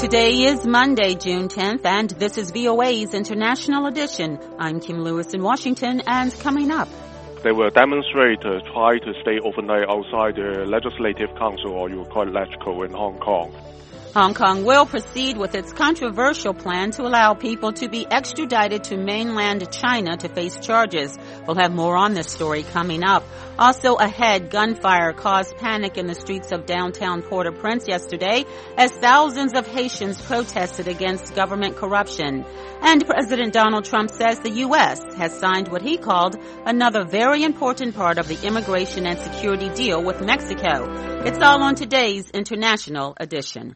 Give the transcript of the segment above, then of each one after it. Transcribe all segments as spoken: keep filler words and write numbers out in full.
Today is Monday, June tenth, and this is V O A's International Edition. I'm Kim Lewis in Washington, and coming up. There were demonstrators trying to stay overnight outside the Legislative Council, or you would call it LegCo, in Hong Kong. Hong Kong will proceed with its controversial plan to allow people to be extradited to mainland China to face charges. We'll have more on this story coming up. Also ahead, gunfire caused panic in the streets of downtown Port-au-Prince yesterday as thousands of Haitians protested against government corruption. And President Donald Trump says the U S has signed what he called another very important part of the immigration and security deal with Mexico. It's all on today's International Edition.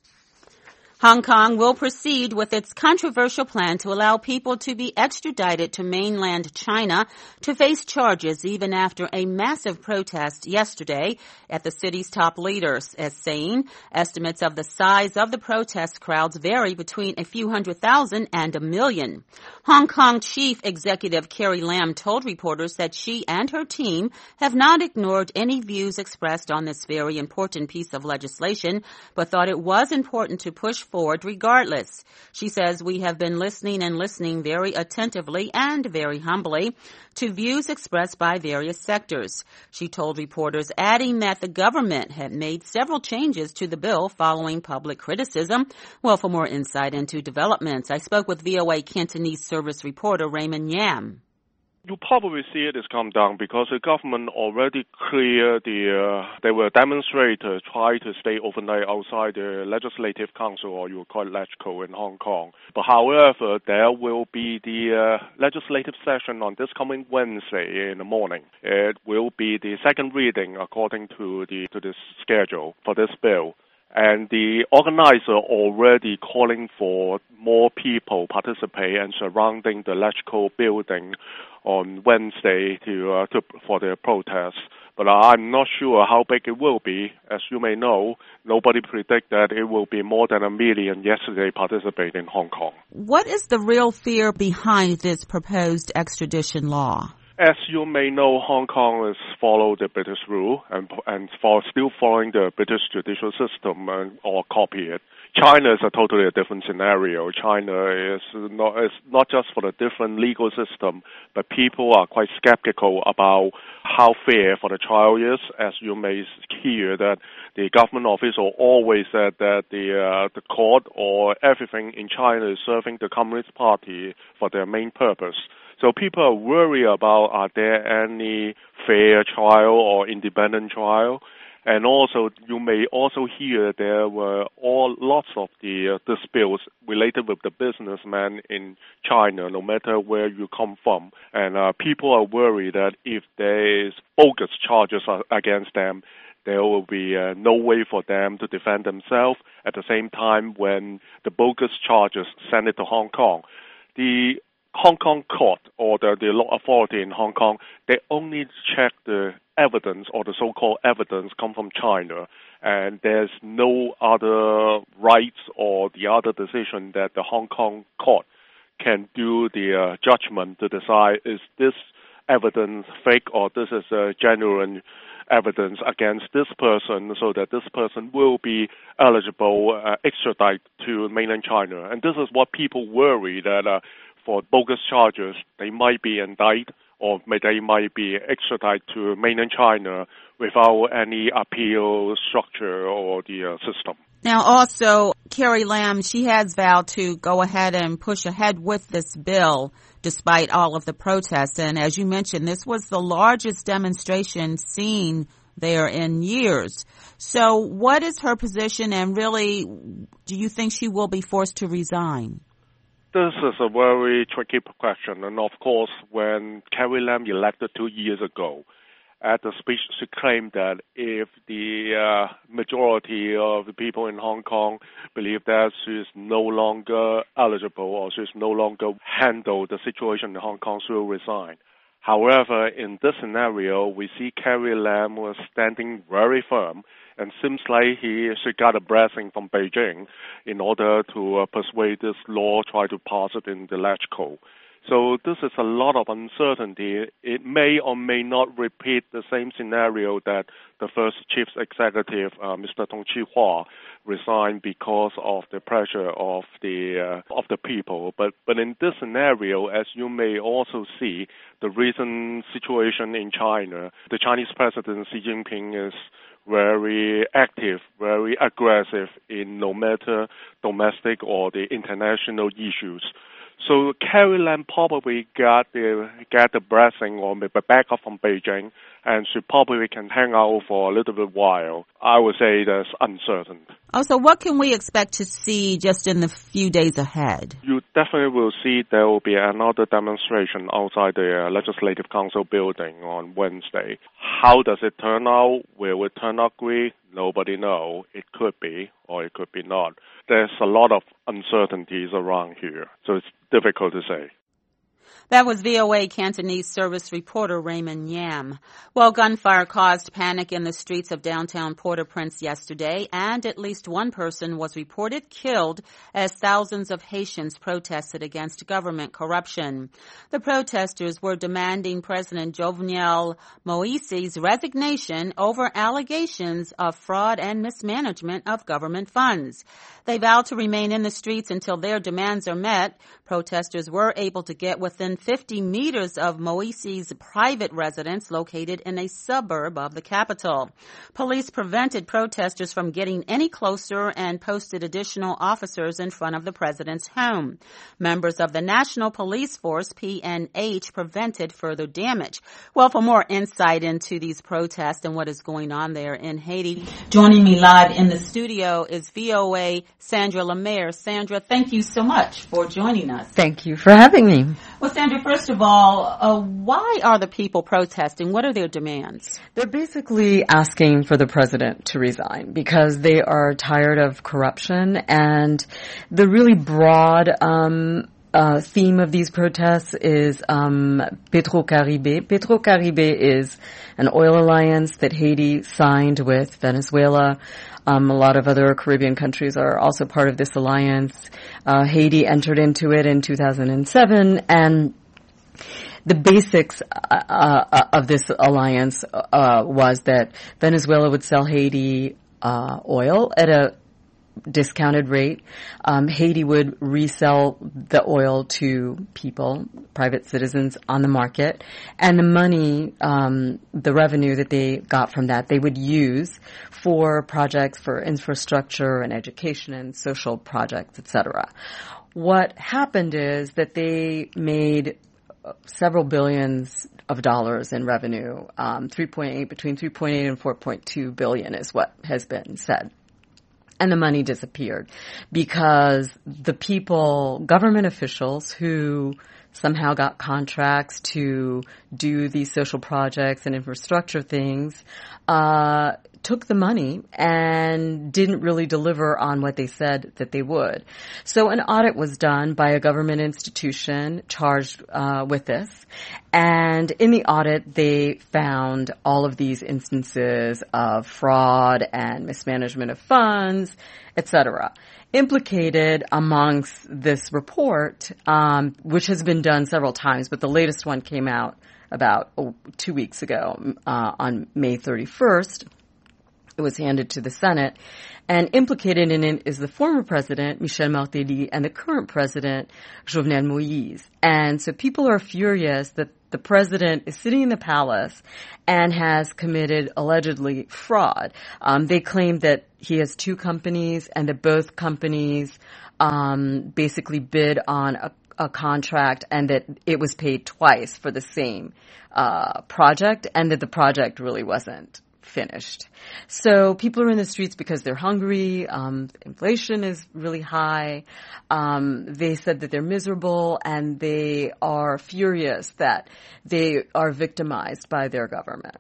Hong Kong will proceed with its controversial plan to allow people to be extradited to mainland China to face charges even after a massive protest yesterday at the city's top leaders, as saying estimates of the size of the protest crowds vary between a few hundred thousand and a million. Hong Kong Chief Executive Carrie Lam told reporters that she and her team have not ignored any views expressed on this very important piece of legislation, but thought it was important to push forward regardless. She says, "We have been listening and listening very attentively and very humbly to views expressed by various sectors." She told reporters, adding that the government had made several changes to the bill following public criticism. Well, for more insight into developments, I spoke with V O A Cantonese service reporter Raymond Yam. You probably see it has come down because the government already cleared the, uh, there were demonstrators trying to stay overnight outside the Legislative Council, or you would call it LegCo, in Hong Kong. But however, there will be the uh, legislative session on this coming Wednesday in the morning. It will be the second reading according to the, to the schedule for this bill. And the organizer already calling for more people participate and surrounding the LegCo building on Wednesday to, uh, to for the protests. But I'm not sure how big it will be. As you may know, nobody predict that it will be more than a million yesterday participate in Hong Kong. What is the real fear behind this proposed extradition law? As you may know, Hong Kong is follow the British rule and and for still following the British judicial system and, or copy it. China is a totally different scenario. China is not is not just for the different legal system, but people are quite skeptical about how fair for the trial is. As you may hear that the government official always said that the uh, the court or everything in China is serving the Communist Party for their main purpose. So people are worried about, are there any fair trial or independent trial? And also, you may also hear there were all lots of the uh, disputes related with the businessmen in China, no matter where you come from. And uh, people are worried that if there is bogus charges against them, there will be uh, no way for them to defend themselves. At the same time, when the bogus charges send it to Hong Kong, the Hong Kong court or the, the law authority in Hong Kong, they only check the evidence or the so-called evidence come from China, and there's no other rights or the other decision that the Hong Kong court can do the uh, judgment to decide is this evidence fake or this is a genuine evidence against this person, so that this person will be eligible uh, extradite to mainland China. And this is what people worry that uh, for bogus charges, they might be indicted or they might be extradited to mainland China without any appeal structure or the uh, system. Now also, Carrie Lam, she has vowed to go ahead and push ahead with this bill despite all of the protests. And as you mentioned, this was the largest demonstration seen there in years. So what is her position, and really, do you think she will be forced to resign? This is a very tricky question, and of course, when Carrie Lam elected two years ago, at the speech she claimed that if the uh, majority of the people in Hong Kong believe that she is no longer eligible or she is no longer handle the situation in Hong Kong, she will resign. However, in this scenario, we see Carrie Lam was standing very firm, and seems like he she got a blessing from Beijing in order to uh, persuade this law, try to pass it in the LegCo. So this is a lot of uncertainty. It may or may not repeat the same scenario that the first chief executive, uh, Mister Dong Chi-hua, resigned because of the pressure of the uh, of the people. But but in this scenario, as you may also see, the recent situation in China, the Chinese President Xi Jinping is very active, very aggressive in no matter domestic or the international issues. So Carrie Lam probably got the got the blessing or the backup from Beijing, and she probably can hang out for a little bit while. I would say that's uncertain. Oh, so what can we expect to see just in the few days ahead? You definitely will see there will be another demonstration outside the uh, Legislative Council building on Wednesday. How does it turn out? Will it turn out great? Nobody knows. It could be or it could be not. There's a lot of uncertainties around here, so it's difficult to say. That was V O A Cantonese service reporter Raymond Yam. Well, gunfire caused panic in the streets of downtown Port-au-Prince yesterday, and at least one person was reported killed as thousands of Haitians protested against government corruption. The protesters were demanding President Jovenel Moise's resignation over allegations of fraud and mismanagement of government funds. They vowed to remain in the streets until their demands are met. Protesters were able to get within fifty meters of Moise's private residence located in a suburb of the capital. Police prevented protesters from getting any closer and posted additional officers in front of the president's home. Members of the National Police Force, P N H, prevented further damage. Well, for more insight into these protests and what is going on there in Haiti, joining me live in the studio is V O A Sandra Lemaire. Sandra, thank you so much for joining us. Thank you for having me. Well, Sandra, first of all, uh, why are the people protesting? What are their demands? They're basically asking for the president to resign because they are tired of corruption, and the really broad um Uh, theme of these protests is um, Petro-Caribe. Petro-Caribe is an oil alliance that Haiti signed with Venezuela. Um, a lot of other Caribbean countries are also part of this alliance. Uh, Haiti entered into it in two thousand seven, and the basics uh, uh, of this alliance uh, was that Venezuela would sell Haiti uh, oil at a discounted rate. Um, Haiti would resell the oil to people, private citizens on the market, and the money, um, the revenue that they got from that, they would use for projects for infrastructure and education and social projects, et cetera. What happened is that they made several billions of dollars in revenue, um, three point eight, between three point eight and four point two billion is what has been said. And the money disappeared because the people, government officials who somehow got contracts to do these social projects and infrastructure things, uh, took the money and didn't really deliver on what they said that they would. So an audit was done by a government institution charged uh, with this. And in the audit, they found all of these instances of fraud and mismanagement of funds, et cetera. Implicated amongst this report, um, which has been done several times, but the latest one came out about oh, two weeks ago uh, on May thirty-first. It was handed to the Senate, and implicated in it is the former president, Michel Martelly, and the current president, Jovenel Moïse. And so people are furious that the president is sitting in the palace and has committed, allegedly, fraud. Um, they claim that he has two companies and that both companies um, basically bid on a, a contract and that it was paid twice for the same uh, project, and that the project really wasn't finished. So people are in the streets because they're hungry. Um, inflation is really high. Um, they said that they're miserable, and they are furious that they are victimized by their government.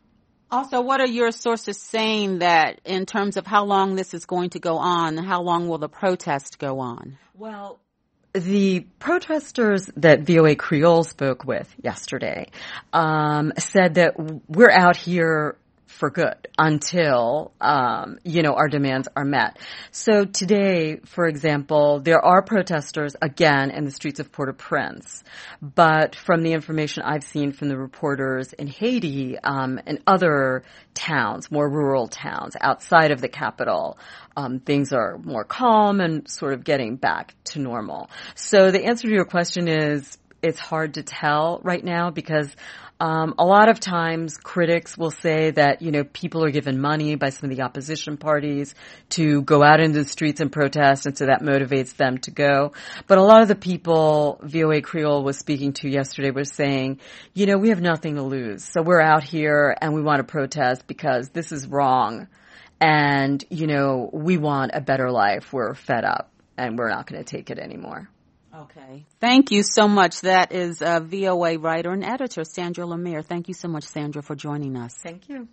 Also, what are your sources saying that in terms of how long this is going to go on? How long will the protest go on? Well, the protesters that V O A Creole spoke with yesterday um, said that we're out here for good until, um, you know, our demands are met. So today, for example, there are protesters again in the streets of Port-au-Prince. But from the information I've seen from the reporters in Haiti um, and other towns, more rural towns outside of the capital, um, things are more calm and sort of getting back to normal. So the answer to your question is it's hard to tell right now because Um, a lot of times critics will say that, you know, people are given money by some of the opposition parties to go out into the streets and protest, and so that motivates them to go. But a lot of the people V O A Creole was speaking to yesterday were saying, you know, we have nothing to lose. So we're out here and we want to protest because this is wrong. And, you know, we want a better life. We're fed up and we're not going to take it anymore. Okay. Thank you so much. That is uh, V O A writer and editor Sandra Lemire. Thank you so much, Sandra, for joining us. Thank you.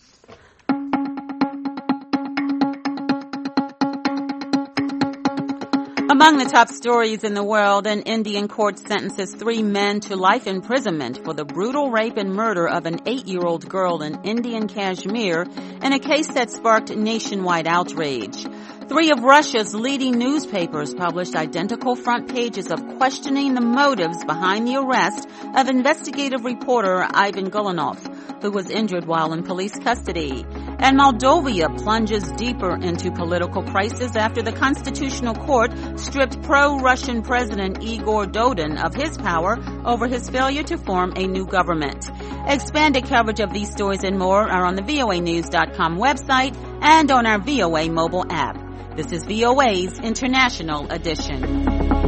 Among the top stories in the world, an Indian court sentences three men to life imprisonment for the brutal rape and murder of an eight-year-old girl in Indian Kashmir in a case that sparked nationwide outrage. Three of Russia's leading newspapers published identical front pages of questioning the motives behind the arrest of investigative reporter Ivan Gulanov, who was injured while in police custody. And Moldova plunges deeper into political crisis after the Constitutional Court stripped pro-Russian President Igor Dodon of his power over his failure to form a new government. Expanded coverage of these stories and more are on the V O A news dot com website and on our V O A mobile app. This is V O A's International Edition.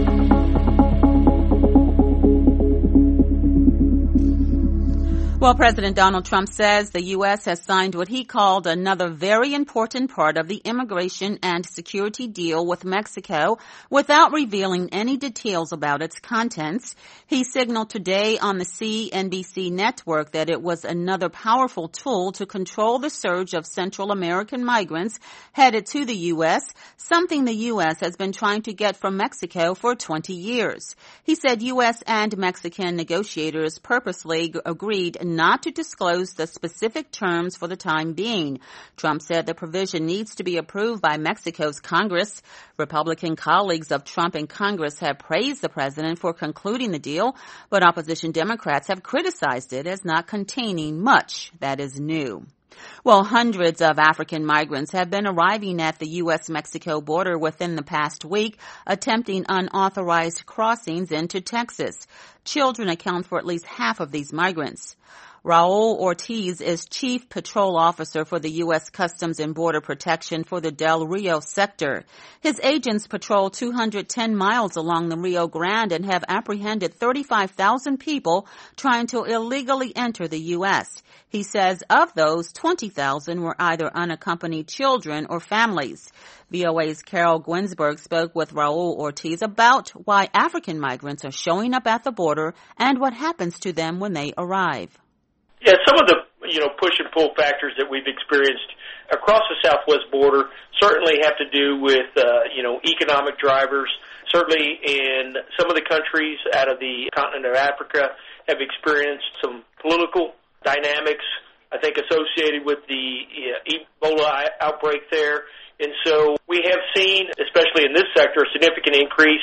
Well, President Donald Trump says the U S has signed what he called another very important part of the immigration and security deal with Mexico without revealing any details about its contents. He signaled today on the C N B C network that it was another powerful tool to control the surge of Central American migrants headed to the U S, something the U S has been trying to get from Mexico for twenty years. He said U S and Mexican negotiators purposely agreed not to disclose the specific terms for the time being. Trump said the provision needs to be approved by Mexico's Congress. Republican colleagues of Trump in Congress have praised the president for concluding the deal, but opposition Democrats have criticized it as not containing much that is new. Well, hundreds of African migrants have been arriving at the U S Mexico border within the past week, attempting unauthorized crossings into Texas. Children account for at least half of these migrants. Raul Ortiz is Chief Patrol Officer for the U S Customs and Border Protection for the Del Rio sector. His agents patrol two hundred ten miles along the Rio Grande and have apprehended thirty-five thousand people trying to illegally enter the U S. He says of those, twenty thousand were either unaccompanied children or families. V O A's Carol Gwinsberg spoke with Raul Ortiz about why African migrants are showing up at the border and what happens to them when they arrive. Yeah, some of the, you know, push and pull factors that we've experienced across the southwest border certainly have to do with, uh, you know, economic drivers. Certainly in some of the countries out of the continent of Africa have experienced some political dynamics, I think, associated with the uh, Ebola outbreak there. And so we have seen, especially in this sector, a significant increase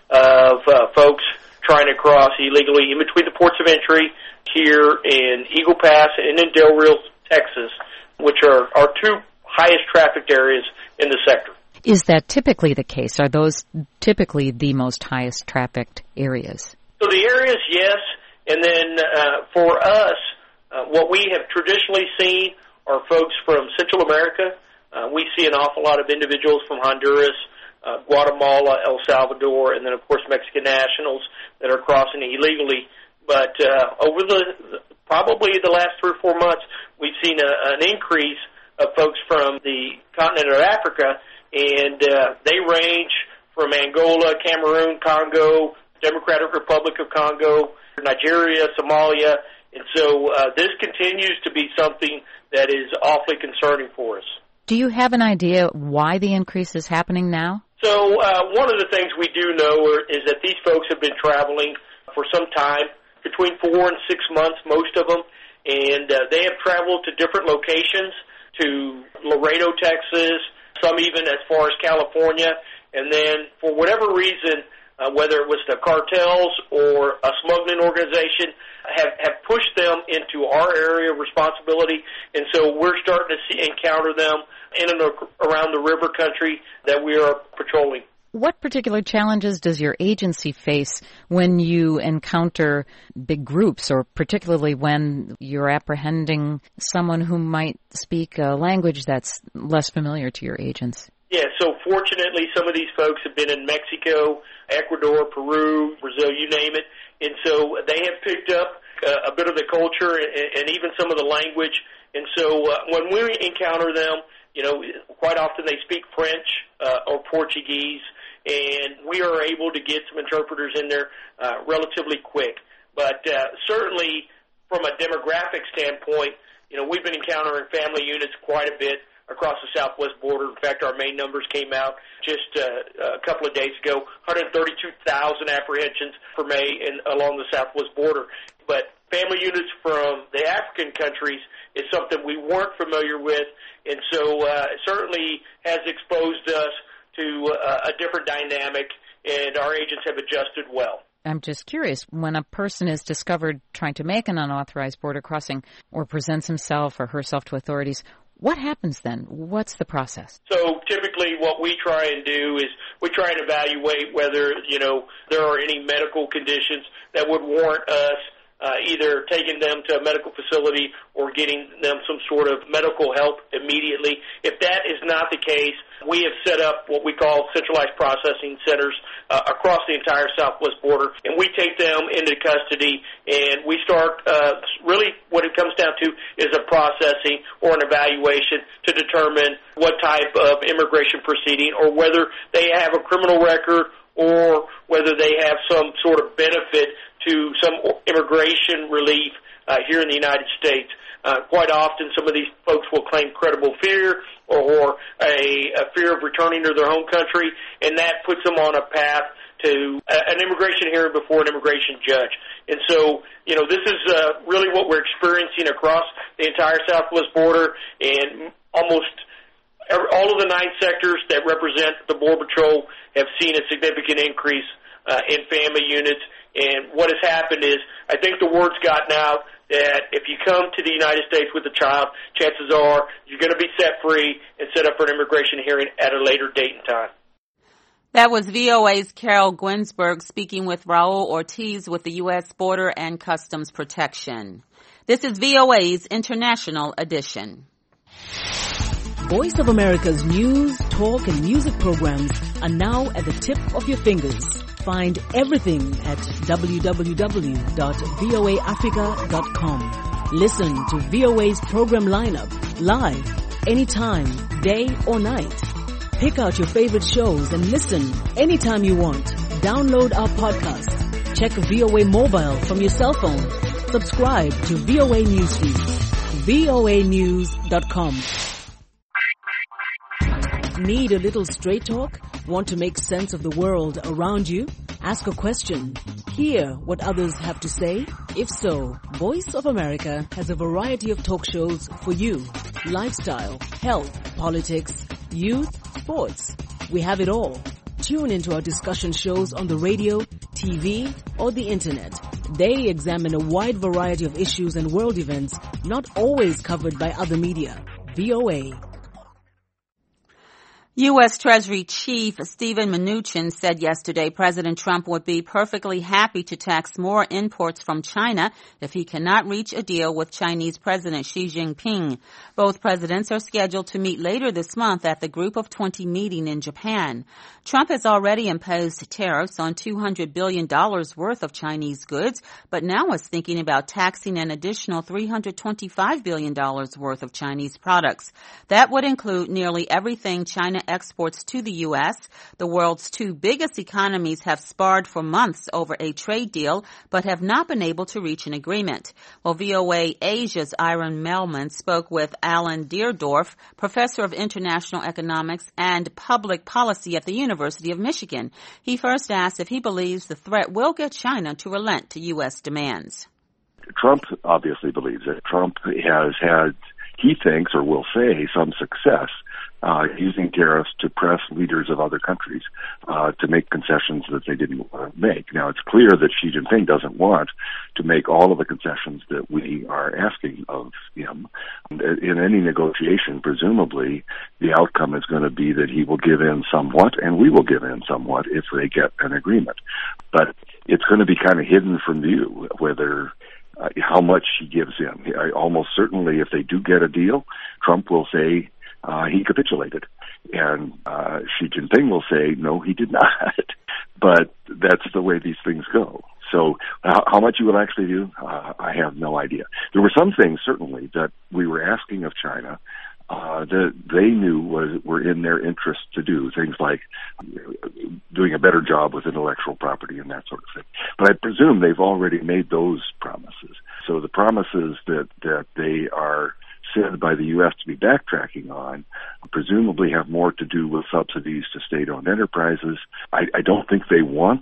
of uh, folks trying to cross illegally in between the ports of entry here in Eagle Pass and in Del Rio, Texas, which are our two highest trafficked areas in the sector. Is that typically the case? Are those typically the most highest trafficked areas? So the areas, yes. And then uh, for us, uh, what we have traditionally seen are folks from Central America. Uh, we see an awful lot of individuals from Honduras, uh, Guatemala, El Salvador, and then, of course, Mexican nationals that are crossing illegally. But uh, over the probably the last three or four months, we've seen a, an increase of folks from the continent of Africa, and uh, they range from Angola, Cameroon, Congo, Democratic Republic of Congo, Nigeria, Somalia. And so uh, this continues to be something that is awfully concerning for us. Do you have an idea why the increase is happening now? So uh, one of the things we do know are, is that these folks have been traveling for some time, between four and six months, most of them, and uh, they have traveled to different locations, to Laredo, Texas, some even as far as California, and then for whatever reason, uh, whether it was the cartels or a smuggling organization, have, have pushed them into our area of responsibility, and so we're starting to see, encounter them in and around the river country that we are patrolling. What particular challenges does your agency face when you encounter big groups, or particularly when you're apprehending someone who might speak a language that's less familiar to your agents? Yeah, so fortunately some of these folks have been in Mexico, Ecuador, Peru, Brazil, you name it, and so they have picked up uh, a bit of the culture and, and even some of the language, and so uh, when we encounter them, you know, quite often they speak French uh, or Portuguese, and we are able to get some interpreters in there uh, relatively quick. But uh, certainly from a demographic standpoint, you know, we've been encountering family units quite a bit across the southwest border. In fact, our main numbers came out just uh, a couple of days ago, one hundred thirty-two thousand apprehensions for May in, along the southwest border. But family units from the African countries is something we weren't familiar with, and so uh, it certainly has exposed us to uh, a different dynamic, and our agents have adjusted well. I'm just curious, when a person is discovered trying to make an unauthorized border crossing or presents himself or herself to authorities, what happens then? What's the process? So typically what we try and do is we try and evaluate whether, you know, there are any medical conditions that would warrant us Uh, either taking them to a medical facility or getting them some sort of medical help immediately. If that is not the case, we have set up what we call centralized processing centers uh, across the entire southwest border, and we take them into custody, and we start, uh, really what it comes down to is a processing or an evaluation to determine what type of immigration proceeding or whether they have a criminal record or whether they have some sort of benefit to some immigration relief uh, here in the United States. Uh, quite often some of these folks will claim credible fear or, or a, a fear of returning to their home country, and that puts them on a path to uh, an immigration hearing before an immigration judge. And so, you know, this is uh, really what we're experiencing across the entire southwest border, and almost every, all of the nine sectors that represent the Border Patrol have seen a significant increase uh, in family units. And what has happened is, I think the word's gotten out that if you come to the United States with a child, chances are you're going to be set free and set up for an immigration hearing at a later date and time. That was V O A's Carol Gwinsberg speaking with Raul Ortiz with the U S Border and Customs Protection. This is V O A's International Edition. Voice of America's news, talk, and music programs are now at the tip of your fingers. Find everything at w w w dot v o a africa dot com. Listen to V O A's program lineup live, anytime, day or night. Pick out your favorite shows and listen anytime you want. Download our podcast. Check V O A Mobile from your cell phone. Subscribe to V O A Newsfeed. v o a news dot com. Need a little straight talk? Want to make sense of the world around you? Ask a question. Hear what others have to say? If so, Voice of America has a variety of talk shows for you. Lifestyle, health, politics, youth, sports. We have it all. Tune into our discussion shows on the radio, T V, or the internet. They examine a wide variety of issues and world events not always covered by other media. V O A. U S. Treasury Chief Steven Mnuchin said yesterday President Trump would be perfectly happy to tax more imports from China if he cannot reach a deal with Chinese President Xi Jinping. Both presidents are scheduled to meet later this month at the Group of twenty meeting in Japan. Trump has already imposed tariffs on two hundred billion dollars worth of Chinese goods, but now is thinking about taxing an additional three hundred twenty-five billion dollars worth of Chinese products. That would include nearly everything China exports to the U S. The world's two biggest economies have sparred for months over a trade deal, but have not been able to reach an agreement. Well, V O A Asia's Iron Melman spoke with Alan Deerdorf, professor of international economics and public policy at the University of Michigan. He first asked if he believes the threat will get China to relent to U S demands. Trump obviously believes it. Trump has had, he thinks or will say, some success uh, using tariffs to press leaders of other countries uh, to make concessions that they didn't want to make. Now, it's clear that Xi Jinping doesn't want to make all of the concessions that we are asking of him. In any negotiation, presumably, the outcome is going to be that he will give in somewhat and we will give in somewhat if they get an agreement. But it's going to be kind of hidden from view whether uh, how much he gives in. I, almost certainly, if they do get a deal, Trump will say uh, he capitulated, and uh, Xi Jinping will say no, he did not. But that's the way these things go. So how, how much you will actually do, uh, I have no idea. There were some things certainly that we were asking of China Uh, that they knew was were in their interest to do, things like doing a better job with intellectual property and that sort of thing. But I presume they've already made those promises. So the promises that, that they are said by the U S to be backtracking on presumably have more to do with subsidies to state-owned enterprises. I, I don't think they want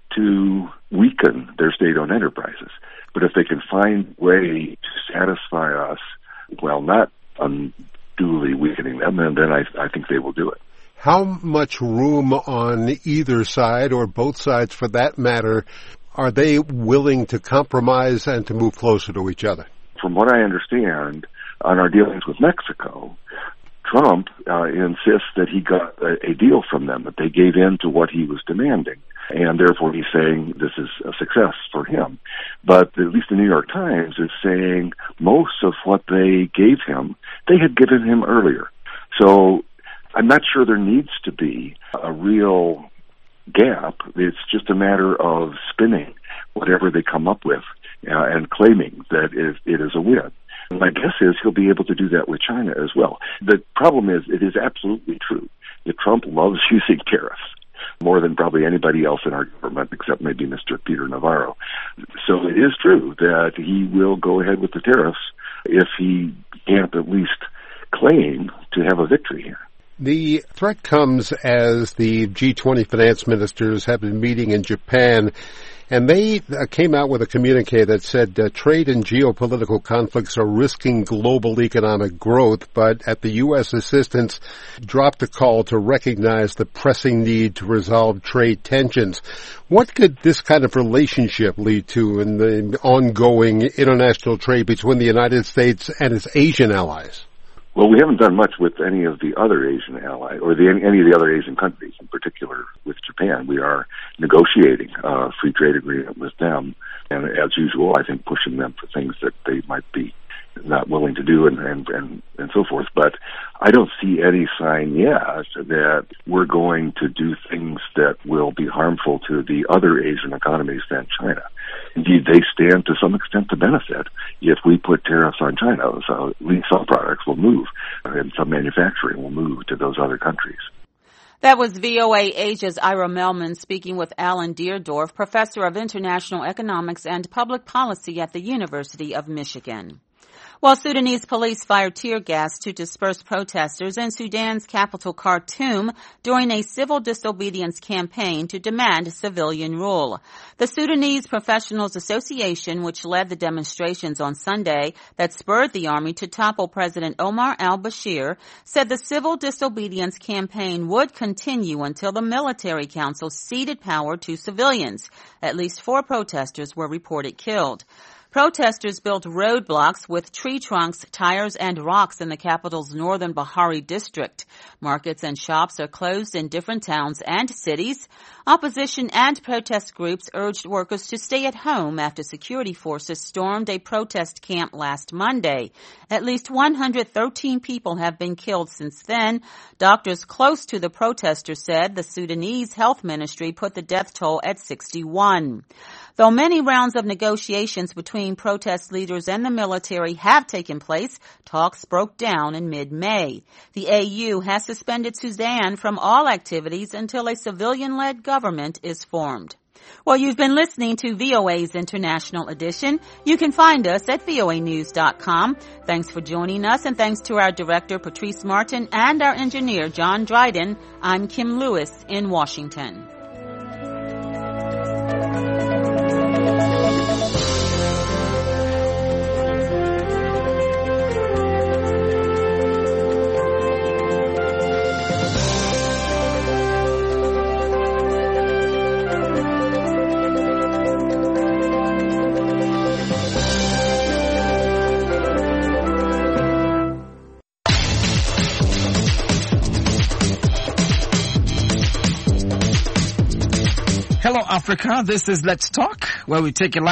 to weaken their state-owned enterprises. But if they can find a way to satisfy us, well, not un- duly weakening them, and then I, I think they will do it. How much room on either side, or both sides for that matter, are they willing to compromise and to move closer to each other? From what I understand, on our dealings with Mexico, Trump uh, insists that he got a, a deal from them, that they gave in to what he was demanding. And therefore he's saying this is a success for him. But at least the New York Times is saying most of what they gave him, they had given him earlier. So I'm not sure there needs to be a real gap. It's just a matter of spinning whatever they come up with uh, and claiming that it, it is a win. And my guess is he'll be able to do that with China as well. The problem is it is absolutely true that Trump loves using tariffs more than probably anybody else in our government, except maybe Mister Peter Navarro. So it is true that he will go ahead with the tariffs if he can't at least claim to have a victory here. The threat comes as the G twenty finance ministers have been meeting in Japan, and they uh, came out with a communique that said uh, trade and geopolitical conflicts are risking global economic growth, but at the U S assistance dropped a call to recognize the pressing need to resolve trade tensions. What could this kind of relationship lead to in the ongoing international trade between the United States and its Asian allies? Well, we haven't done much with any of the other Asian allies, or the, any of the other Asian countries, in particular with Japan. We are negotiating a free trade agreement with them, and as usual, I think pushing them for things that they might be not willing to do, and, and, and, and so forth. But I don't see any sign yet that we're going to do things that will be harmful to the other Asian economies than China. Indeed, they stand to some extent to benefit if we put tariffs on China. So at least some products will move, and some manufacturing will move to those other countries. That was V O A Asia's Ira Melman speaking with Alan Deardorff, professor of international economics and public policy at the University of Michigan. While Sudanese police fired tear gas to disperse protesters in Sudan's capital Khartoum during a civil disobedience campaign to demand civilian rule. The Sudanese Professionals Association, which led the demonstrations on Sunday that spurred the army to topple President Omar al-Bashir, said the civil disobedience campaign would continue until the military council ceded power to civilians. At least four protesters were reported killed. Protesters built roadblocks with tree trunks, tires, and rocks in the capital's northern Bahari district. Markets and shops are closed in different towns and cities. Opposition and protest groups urged workers to stay at home after security forces stormed a protest camp last Monday. At least one hundred thirteen people have been killed since then. Doctors close to the protesters said the Sudanese health ministry put the death toll at sixty-one. Though many rounds of negotiations between protest leaders and the military have taken place, talks broke down in mid-May. The A U has suspended Sudan from all activities until a civilian-led government is formed. Well, you've been listening to V O A's International Edition. You can find us at V O A news dot com. Thanks for joining us, and thanks to our director, Patrice Martin, and our engineer, John Dryden. I'm Kim Lewis in Washington. Hello, Africa. This is Let's Talk, where we take a